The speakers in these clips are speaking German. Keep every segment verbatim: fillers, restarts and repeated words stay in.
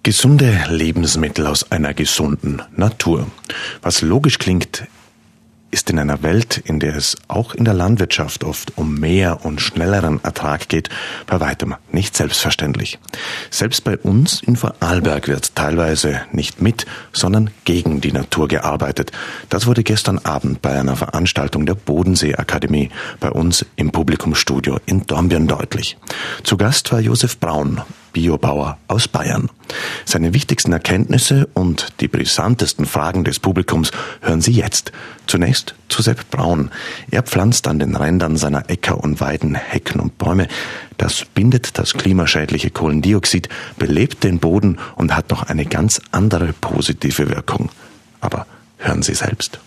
Gesunde Lebensmittel aus einer gesunden Natur. Was logisch klingt, ist in einer Welt, in der es auch in der Landwirtschaft oft um mehr und schnelleren Ertrag geht, bei weitem nicht selbstverständlich. Selbst bei uns in Vorarlberg wird teilweise nicht mit, sondern gegen die Natur gearbeitet. Das wurde gestern Abend bei einer Veranstaltung der Bodensee-Akademie bei uns im Publikumsstudio in Dornbirn deutlich. Zu Gast war Josef Braun, Biobauer aus Bayern. Seine wichtigsten Erkenntnisse und die brisantesten Fragen des Publikums hören Sie jetzt. Zunächst zu Sepp Braun. Er pflanzt an den Rändern seiner Äcker und Weiden Hecken und Bäume. Das bindet das klimaschädliche Kohlendioxid, belebt den Boden und hat noch eine ganz andere positive Wirkung. Aber hören Sie selbst.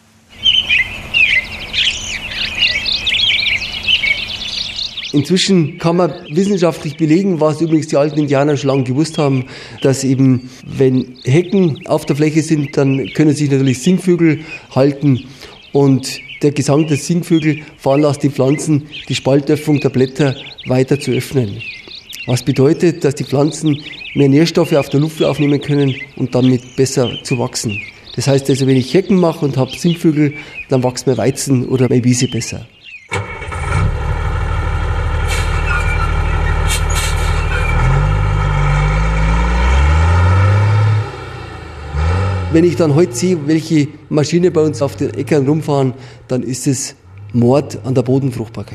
Inzwischen kann man wissenschaftlich belegen, was übrigens die alten Indianer schon lange gewusst haben, dass eben, wenn Hecken auf der Fläche sind, dann können sich natürlich Singvögel halten und der Gesang der Singvögel veranlasst die Pflanzen, die Spaltöffnung der Blätter weiter zu öffnen. Was bedeutet, dass die Pflanzen mehr Nährstoffe auf der Luft aufnehmen können und damit besser zu wachsen. Das heißt also, wenn ich Hecken mache und habe Singvögel, dann wächst mein Weizen oder meine Wiese besser. Wenn ich dann heute sehe, welche Maschine bei uns auf den Äckern rumfahren, dann ist es Mord an der Bodenfruchtbarkeit.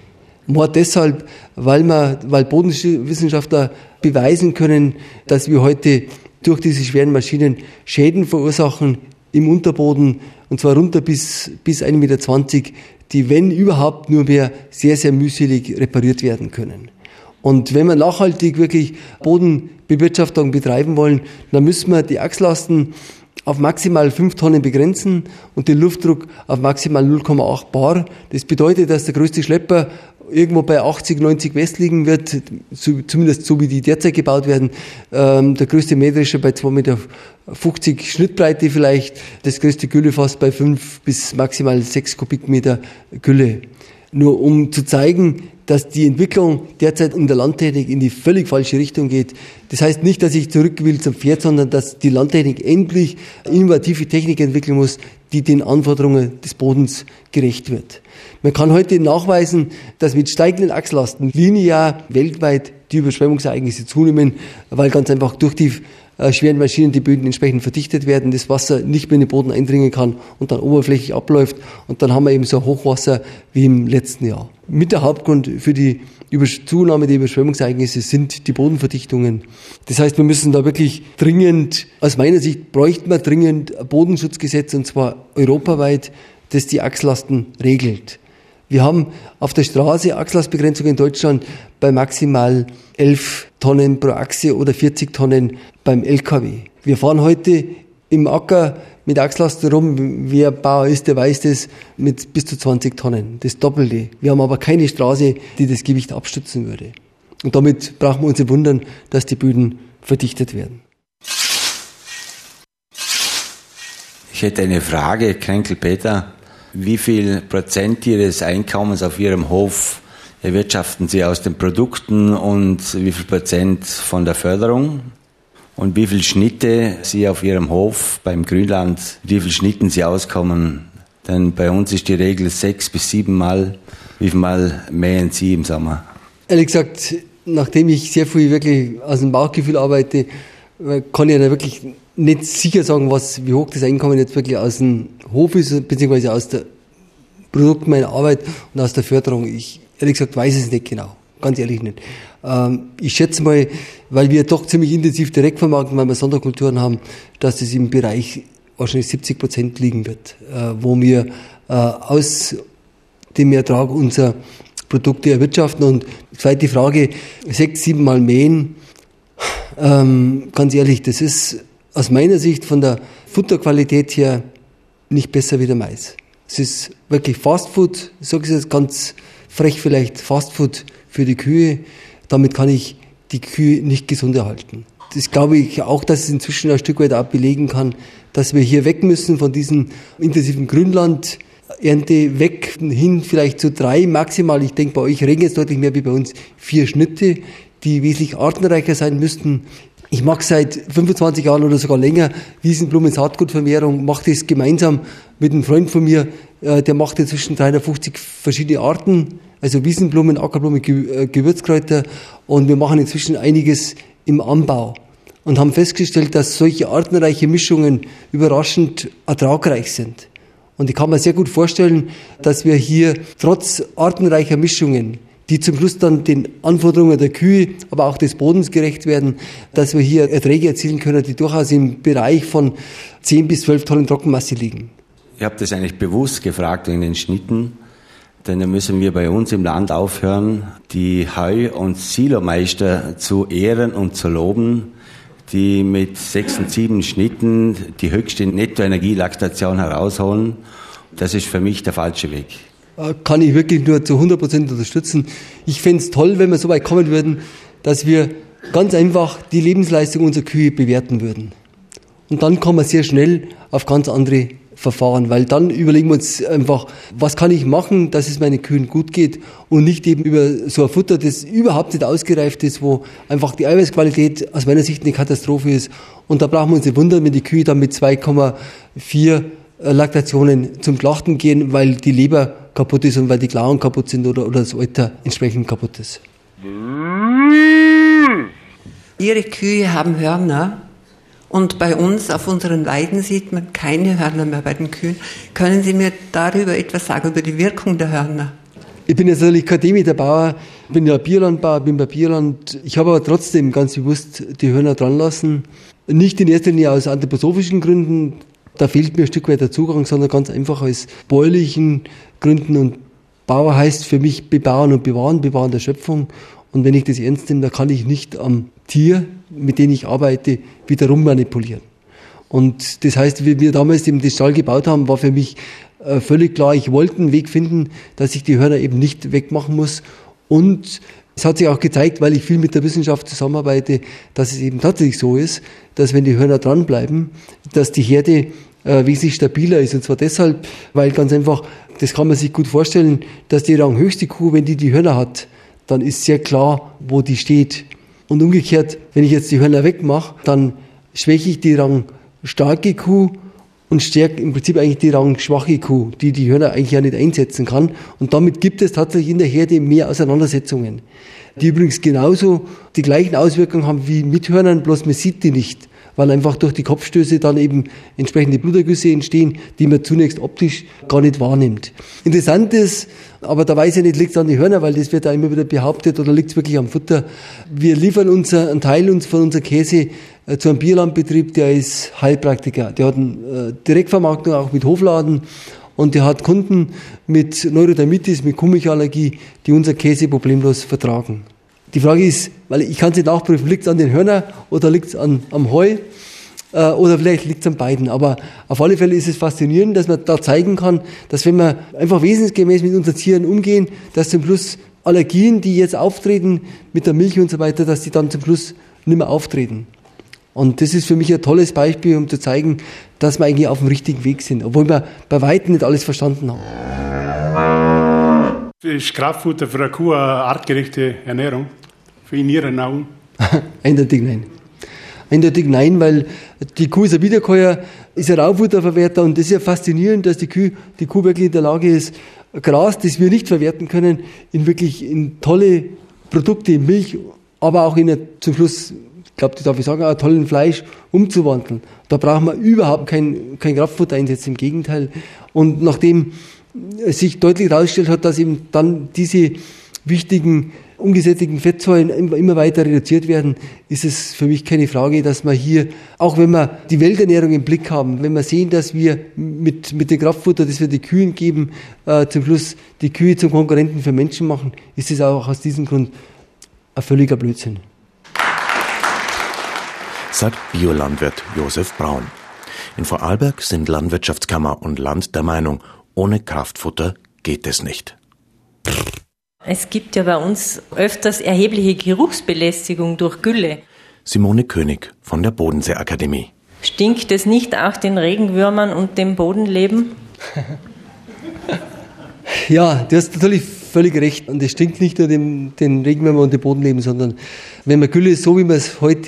Mord deshalb, weil man, weil Bodenwissenschaftler beweisen können, dass wir heute durch diese schweren Maschinen Schäden verursachen im Unterboden, und zwar runter bis, bis ein Meter zwanzig, die, wenn überhaupt, nur mehr sehr, sehr mühselig repariert werden können. Und wenn wir nachhaltig wirklich Bodenbewirtschaftung betreiben wollen, dann müssen wir die Achslasten auf maximal fünf Tonnen begrenzen und den Luftdruck auf maximal null Komma acht Bar. Das bedeutet, dass der größte Schlepper irgendwo bei achtzig, neunzig West liegen wird, zumindest so wie die derzeit gebaut werden. Ähm, der größte Mähdrescher bei zwei Meter fünfzig Schnittbreite vielleicht, das größte Güllefass bei fünf bis maximal sechs Kubikmeter Gülle. Nur um zu zeigen, dass die Entwicklung derzeit in der Landtechnik in die völlig falsche Richtung geht. Das heißt nicht, dass ich zurück will zum Pferd, sondern dass die Landtechnik endlich innovative Technik entwickeln muss, die den Anforderungen des Bodens gerecht wird. Man kann heute nachweisen, dass mit steigenden Achslasten linear weltweit die Überschwemmungsereignisse zunehmen, weil ganz einfach durch die äh, schweren Maschinen die Böden entsprechend verdichtet werden, das Wasser nicht mehr in den Boden eindringen kann und dann oberflächlich abläuft, und dann haben wir eben so Hochwasser wie im letzten Jahr. Mit der Hauptgrund für die Übersch- Zunahme der Überschwemmungsereignisse sind die Bodenverdichtungen. Das heißt, wir müssen da wirklich dringend, aus meiner Sicht bräuchten wir dringend ein Bodenschutzgesetz, und zwar europaweit, das die Achslasten regelt. Wir haben auf der Straße Achslastbegrenzung in Deutschland bei maximal elf Tonnen pro Achse oder vierzig Tonnen beim L K W. Wir fahren heute im Acker mit Achslasten rum, wer Bauer ist, der weiß das, mit bis zu zwanzig Tonnen, das Doppelte. Wir haben aber keine Straße, die das Gewicht abstützen würde. Und damit brauchen wir uns nicht wundern, dass die Böden verdichtet werden. Ich hätte eine Frage, Kränkel Peter. Wie viel Prozent Ihres Einkommens auf Ihrem Hof erwirtschaften Sie aus den Produkten und wie viel Prozent von der Förderung? Und wie viel Schnitte Sie auf Ihrem Hof beim Grünland, wie viel Schnitten Sie auskommen? Denn bei uns ist die Regel sechs bis sieben Mal. Wie viel Mal mähen Sie im Sommer? Ehrlich gesagt, nachdem ich sehr viel wirklich aus dem Bauchgefühl arbeite, kann ich da wirklich nicht sicher sagen, was, wie hoch das Einkommen jetzt wirklich aus dem Hof ist, beziehungsweise aus der Produkt meiner Arbeit und aus der Förderung. Ich, ehrlich gesagt, weiß es nicht genau. Ganz ehrlich nicht. Ähm, ich schätze mal, weil wir doch ziemlich intensiv direkt vermarkten, weil wir Sonderkulturen haben, dass es im Bereich wahrscheinlich siebzig Prozent liegen wird, äh, wo wir äh, aus dem Ertrag unserer Produkte erwirtschaften. Und zweite Frage, sechs, sieben Mal mähen, ähm, ganz ehrlich, das ist aus meiner Sicht von der Futterqualität her nicht besser wie der Mais. Es ist wirklich Fastfood, ich sage es jetzt ganz frech vielleicht, Fastfood für die Kühe. Damit kann ich die Kühe nicht gesund erhalten. Das glaube ich auch, dass es inzwischen ein Stück weit auch belegen kann, dass wir hier weg müssen von diesem intensiven Grünlandernte, weg hin vielleicht zu drei maximal. Ich denke, bei euch regnet es deutlich mehr wie bei uns, vier Schnitte, die wesentlich artenreicher sein müssten. Ich mache seit fünfundzwanzig Jahren oder sogar länger Wiesenblumen-Saatgutvermehrung, mache das gemeinsam mit einem Freund von mir, der macht inzwischen dreihundertfünfzig verschiedene Arten, also Wiesenblumen, Ackerblumen, Gewürzkräuter, und wir machen inzwischen einiges im Anbau und haben festgestellt, dass solche artenreiche Mischungen überraschend ertragreich sind. Und ich kann mir sehr gut vorstellen, dass wir hier trotz artenreicher Mischungen, die zum Schluss dann den Anforderungen der Kühe, aber auch des Bodens gerecht werden, dass wir hier Erträge erzielen können, die durchaus im Bereich von zehn bis zwölf Tonnen Trockenmasse liegen. Ich habe das eigentlich bewusst gefragt wegen den Schnitten, denn da müssen wir bei uns im Land aufhören, die Heu- und Silomeister zu ehren und zu loben, die mit sechs und sieben Schnitten die höchste Nettoenergielaktation herausholen. Das ist für mich der falsche Weg. Kann ich wirklich nur zu hundert Prozent unterstützen. Ich fände es toll, wenn wir so weit kommen würden, dass wir ganz einfach die Lebensleistung unserer Kühe bewerten würden. Und dann kommen wir sehr schnell auf ganz andere Verfahren, weil dann überlegen wir uns einfach, was kann ich machen, dass es meinen Kühen gut geht und nicht eben über so ein Futter, das überhaupt nicht ausgereift ist, wo einfach die Eiweißqualität aus meiner Sicht eine Katastrophe ist. Und da brauchen wir uns nicht wundern, wenn die Kühe dann mit zwei Komma vier Laktationen zum Schlachten gehen, weil die Leber kaputt ist und weil die Klauen kaputt sind oder, oder das Alter entsprechend kaputt ist. Ihre Kühe haben Hörner und bei uns auf unseren Weiden sieht man keine Hörner mehr bei den Kühen. Können Sie mir darüber etwas sagen, über die Wirkung der Hörner? Ich bin jetzt natürlich kein Demeterbauer, bin ja Biolandbauer, bin bei Bioland. Ich habe aber trotzdem ganz bewusst die Hörner dran lassen. Nicht in erster Linie aus anthroposophischen Gründen, da fehlt mir ein Stück weit der Zugang, sondern ganz einfach aus bäuerlichen Gründen. Und Bauer heißt für mich bebauen und bewahren, bewahren der Schöpfung. Und wenn ich das ernst nehme, dann kann ich nicht am Tier, mit dem ich arbeite, wieder rummanipulieren. Und das heißt, wie wir damals eben den Stall gebaut haben, war für mich äh, völlig klar, ich wollte einen Weg finden, dass ich die Hörner eben nicht wegmachen muss. Und es hat sich auch gezeigt, weil ich viel mit der Wissenschaft zusammenarbeite, dass es eben tatsächlich so ist, dass wenn die Hörner dranbleiben, dass die Herde äh, wesentlich stabiler ist. Und zwar deshalb, weil ganz einfach, das kann man sich gut vorstellen, dass die ranghöchste Kuh, wenn die die Hörner hat, dann ist sehr klar, wo die steht. Und umgekehrt, wenn ich jetzt die Hörner wegmache, dann schwäche ich die rangstarke Kuh und stärke im Prinzip eigentlich die rangschwache Kuh, die die Hörner eigentlich ja nicht einsetzen kann. Und damit gibt es tatsächlich in der Herde mehr Auseinandersetzungen, die übrigens genauso die gleichen Auswirkungen haben wie mit Hörnern, bloß man sieht die nicht, weil einfach durch die Kopfstöße dann eben entsprechende Blutergüsse entstehen, die man zunächst optisch gar nicht wahrnimmt. Interessant ist, aber da weiß ich nicht, liegt es an die Hörner, weil das wird da immer wieder behauptet, oder liegt es wirklich am Futter. Wir liefern unser, einen Teil uns von unserem Käse äh, zu einem Biolandbetrieb, der ist Heilpraktiker. Der hat eine äh, Direktvermarktung auch mit Hofladen und der hat Kunden mit Neurodermitis, mit Kuhmilchallergie, die unser Käse problemlos vertragen. Die Frage ist, weil ich kann es nicht nachprüfen, liegt es an den Hörnern oder liegt es am Heu äh, oder vielleicht liegt es an beiden. Aber auf alle Fälle ist es faszinierend, dass man da zeigen kann, dass wenn wir einfach wesensgemäß mit unseren Tieren umgehen, dass zum Schluss Allergien, die jetzt auftreten mit der Milch und so weiter, dass die dann zum Schluss nicht mehr auftreten. Und das ist für mich ein tolles Beispiel, um zu zeigen, dass wir eigentlich auf dem richtigen Weg sind, obwohl wir bei weitem nicht alles verstanden haben. Ist Kraftfutter für eine Kuh eine artgerechte Ernährung? Für in Ihren Augen? Eindeutig nein. Eindeutig nein, weil die Kuh ist ein Wiederkäuer, ist ein Raubfutterverwerter und das ist ja faszinierend, dass die Kuh, die Kuh wirklich in der Lage ist, Gras, das wir nicht verwerten können, in wirklich in tolle Produkte, in Milch, aber auch in eine, zum Schluss, ich glaube, das darf ich sagen, auch tollen Fleisch umzuwandeln. Da brauchen wir überhaupt kein, kein Kraftfutter einsetzen, im Gegenteil. Und nachdem sich deutlich herausgestellt hat, dass eben dann diese wichtigen ungesättigten Fettsäuren immer weiter reduziert werden, ist es für mich keine Frage, dass man hier, auch wenn wir die Welternährung im Blick haben, wenn wir sehen, dass wir mit, mit dem Kraftfutter, das wir den Kühen geben, äh, zum Schluss die Kühe zum Konkurrenten für Menschen machen, ist es auch aus diesem Grund ein völliger Blödsinn. Sagt Biolandwirt Josef Braun. In Vorarlberg sind Landwirtschaftskammer und Land der Meinung, ohne Kraftfutter geht es nicht. Es gibt ja bei uns öfters erhebliche Geruchsbelästigung durch Gülle. Simone König von der Bodenseeakademie. Stinkt es nicht auch den Regenwürmern und dem Bodenleben? Ja, du hast natürlich völlig recht. Und es stinkt nicht nur dem, den Regenwürmern und dem Bodenleben, sondern wenn man Gülle, so wie wir es heute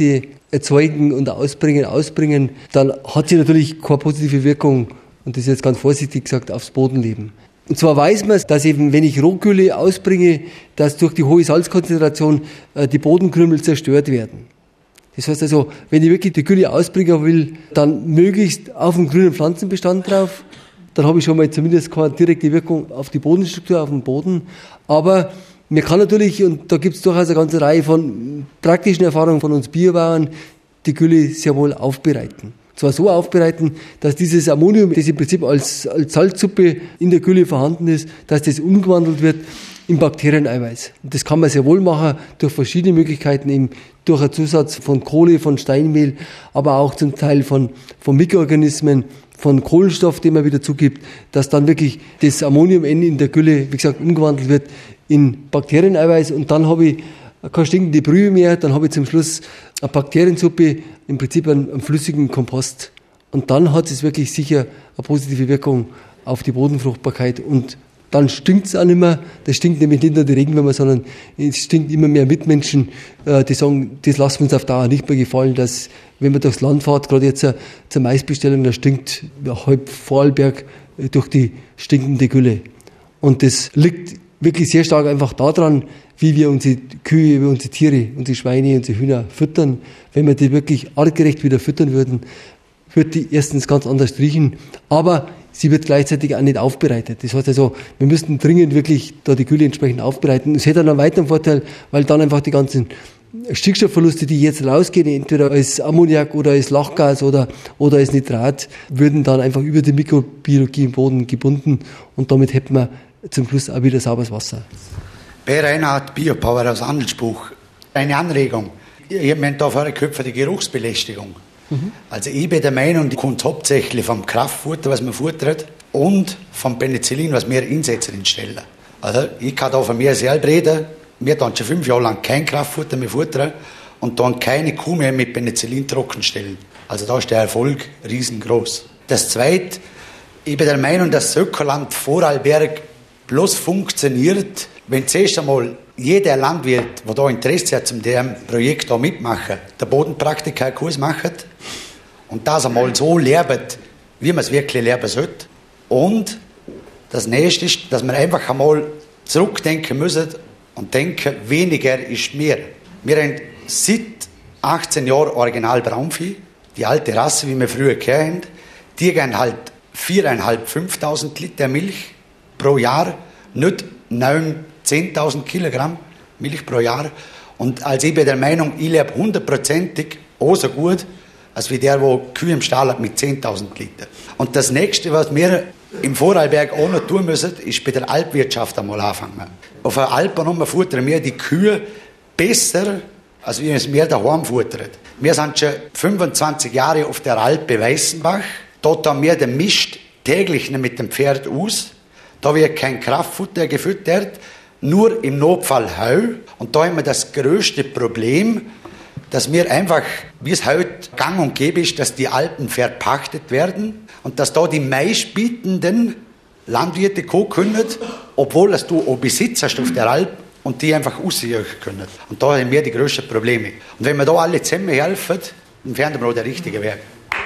erzeugen und ausbringen, ausbringen, dann hat sie natürlich keine positive Wirkung, und das ist jetzt ganz vorsichtig gesagt, aufs Bodenleben. Und zwar weiß man, dass eben, wenn ich Rohgülle ausbringe, dass durch die hohe Salzkonzentration äh, die Bodenkrümel zerstört werden. Das heißt also, wenn ich wirklich die Gülle ausbringen will, dann möglichst auf dem grünen Pflanzenbestand drauf. Dann habe ich schon mal zumindest keine direkte Wirkung auf die Bodenstruktur, auf den Boden. Aber man kann natürlich, und da gibt es durchaus eine ganze Reihe von praktischen Erfahrungen von uns Biobauern, die Gülle sehr wohl aufbereiten. Zwar so aufbereiten, dass dieses Ammonium, das im Prinzip als, als Salzsuppe in der Gülle vorhanden ist, dass das umgewandelt wird in Bakterieneiweiß. Und das kann man sehr wohl machen durch verschiedene Möglichkeiten, eben durch einen Zusatz von Kohle, von Steinmehl, aber auch zum Teil von, von Mikroorganismen, von Kohlenstoff, den man wieder zugibt, dass dann wirklich das Ammonium-N in der Gülle, wie gesagt, umgewandelt wird in Bakterieneiweiß, und dann habe ich keine stinkende Brühe mehr, dann habe ich zum Schluss eine Bakteriensuppe, im Prinzip einen, einen flüssigen Kompost. Und dann hat es wirklich sicher eine positive Wirkung auf die Bodenfruchtbarkeit, und dann stinkt es auch nicht mehr. Das stinkt nämlich nicht nur die Regenwürmer, sondern es stinkt immer mehr Mitmenschen, die sagen, das lassen wir uns auf Dauer nicht mehr gefallen, dass, wenn man durchs Land fährt, gerade jetzt zur Maisbestellung, da stinkt halb Vorarlberg durch die stinkende Gülle. Und das liegt wirklich sehr stark einfach daran, wie wir unsere Kühe, unsere Tiere, unsere Schweine, unsere Hühner füttern. Wenn wir die wirklich artgerecht wieder füttern würden, wird die erstens ganz anders riechen, aber sie wird gleichzeitig auch nicht aufbereitet. Das heißt also, wir müssten dringend wirklich da die Gülle entsprechend aufbereiten. Es hätte dann einen weiteren Vorteil, weil dann einfach die ganzen Stickstoffverluste, die jetzt rausgehen, entweder als Ammoniak oder als Lachgas oder, oder als Nitrat, würden dann einfach über die Mikrobiologie im Boden gebunden, und damit hätten wir zum Schluss auch wieder sauberes Wasser. Bei Reinhard Biopower aus Andelsbuch. Eine Anregung. Ich habe mir da vorher gehört für die Geruchsbelästigung. Mhm. Also ich bin der Meinung, die kommt hauptsächlich vom Kraftfutter, was man futtert, und vom Penicillin, was wir einsetzen in Stellen. Also ich kann da von mir selber reden. Wir dann schon fünf Jahre lang kein Kraftfutter mehr futtern und dann keine Kuh mehr mit Penicillin trockenstellen. Also da ist der Erfolg riesengroß. Das Zweite, ich bin der Meinung, dass das Ökoland Vorarlberg bloß funktioniert, wenn zuerst einmal jeder Landwirt, der da Interesse hat, zum dem Projekt da mitmachen, der Bodenpraktiker-Kurs macht und das einmal so lernt, wie man es wirklich lernen sollte. Und das Nächste ist, dass wir einfach einmal zurückdenken müssen und denken, weniger ist mehr. Wir haben seit achtzehn Jahren Original Braunvieh, die alte Rasse, wie wir früher gehört haben. Die gehen halt viertausendfünfhundert, fünftausend Liter Milch pro Jahr, nicht neuntausend, zehntausend Kilogramm Milch pro Jahr. Und als ich bin der Meinung, ich lebe hundertprozentig auch so gut, als wie der, der Kühe im Stall hat mit zehntausend Liter. Und das Nächste, was wir im Vorarlberg auch noch tun müssen, ist bei der Alpwirtschaft einmal anfangen. Auf der Alpen futtern wir die Kühe besser, als wir es wir daheim futtern. Wir sind schon fünfundzwanzig Jahre auf der Alpe Weißenbach. Dort haben wir den Mist täglich mit dem Pferd aus. Da wird kein Kraftfutter gefüttert, nur im Notfall Heu. Und da haben wir das größte Problem, dass wir einfach, wie es heute gang und gäbe ist, dass die Alpen verpachtet werden und dass da die meistbietenden Landwirte kommen können, obwohl dass du auch Besitz hast auf der Alp und die einfach aussehen können. Und da haben wir die größten Probleme. Und wenn wir da alle zusammen helfen, dann wären wir auch der richtige Weg.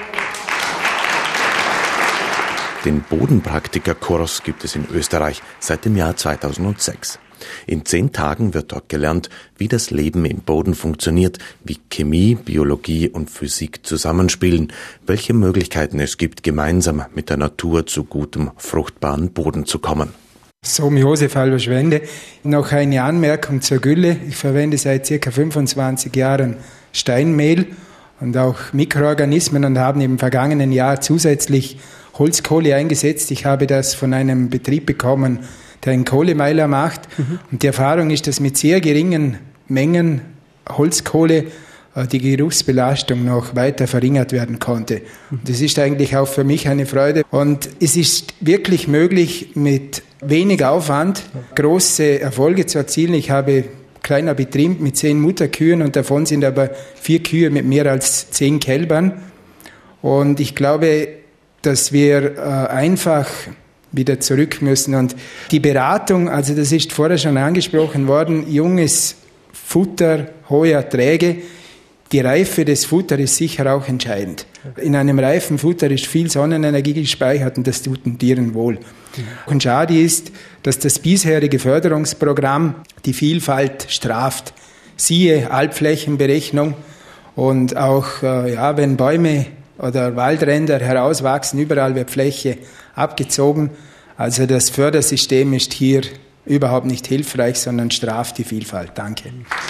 Den Bodenpraktiker-Kurs gibt es in Österreich seit dem Jahr zweitausendsechs. In zehn Tagen wird dort gelernt, wie das Leben im Boden funktioniert, wie Chemie, Biologie und Physik zusammenspielen, welche Möglichkeiten es gibt, gemeinsam mit der Natur zu gutem, fruchtbaren Boden zu kommen. So, Josef Halberschwende. Noch eine Anmerkung zur Gülle. Ich verwende seit ca. fünfundzwanzig Jahren Steinmehl und auch Mikroorganismen und habe im vergangenen Jahr zusätzlich Holzkohle eingesetzt. Ich habe das von einem Betrieb bekommen, der einen Kohlemeiler macht. Mhm. Und die Erfahrung ist, dass mit sehr geringen Mengen Holzkohle die Geruchsbelastung noch weiter verringert werden konnte. Und das ist eigentlich auch für mich eine Freude. Und es ist wirklich möglich, mit wenig Aufwand große Erfolge zu erzielen. Ich habe kleiner Betrieb mit zehn Mutterkühen und davon sind aber vier Kühe mit mehr als zehn Kälbern. Und ich glaube, dass wir äh, einfach wieder zurück müssen. Und die Beratung, also das ist vorher schon angesprochen worden, junges Futter, hohe Erträge, Die Reife des Futters ist sicher auch entscheidend. In einem reifen Futter ist viel Sonnenenergie gespeichert und das tut den Tieren wohl. Und schade ist, dass das bisherige Förderungsprogramm die Vielfalt straft. Siehe Alpflächenberechnung und auch, äh, ja, wenn Bäume oder Waldränder herauswachsen, überall wird Fläche abgezogen. Also das Fördersystem ist hier überhaupt nicht hilfreich, sondern straft die Vielfalt. Danke.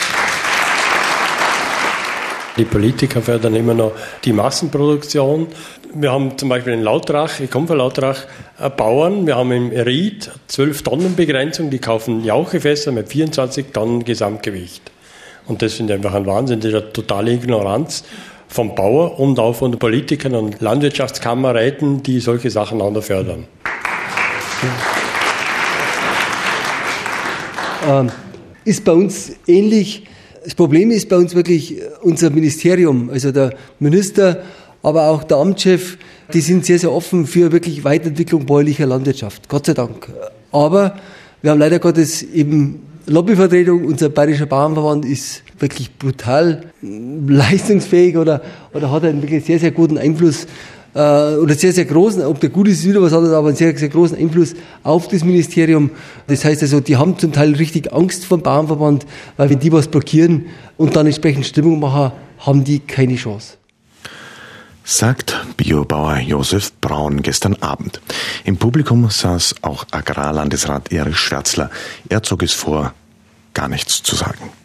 Die Politiker fördern immer noch die Massenproduktion. Wir haben zum Beispiel in Lautrach, ich komme von Lautrach, Bauern, wir haben im Ried zwölf Tonnen Begrenzung, die kaufen Jauchefässer mit vierundzwanzig Tonnen Gesamtgewicht. Und das finde ich einfach ein Wahnsinn, das ist eine totale Ignoranz vom Bauer und auch von den Politikern und Landwirtschaftskammerräten, die solche Sachen auch noch fördern. Ähm, ist bei uns ähnlich. Das Problem ist bei uns wirklich unser Ministerium, also der Minister, aber auch der Amtschef, die sind sehr, sehr offen für wirklich Weiterentwicklung bäuerlicher Landwirtschaft, Gott sei Dank. Aber wir haben leider Gottes eben Lobbyvertretung, unser Bayerischer Bauernverband ist wirklich brutal leistungsfähig oder, oder hat einen wirklich sehr, sehr guten Einfluss äh, oder sehr, sehr großen, ob der gut ist, ist wieder was anderes, aber einen sehr, sehr großen Einfluss auf das Ministerium. Das heißt also, die haben zum Teil richtig Angst vor dem Bauernverband, weil wenn die was blockieren und dann entsprechend Stimmung machen, haben die keine Chance. Sagt Biobauer Josef Braun gestern Abend. Im Publikum saß auch Agrarlandesrat Erich Schwärzler. Er zog es vor, gar nichts zu sagen.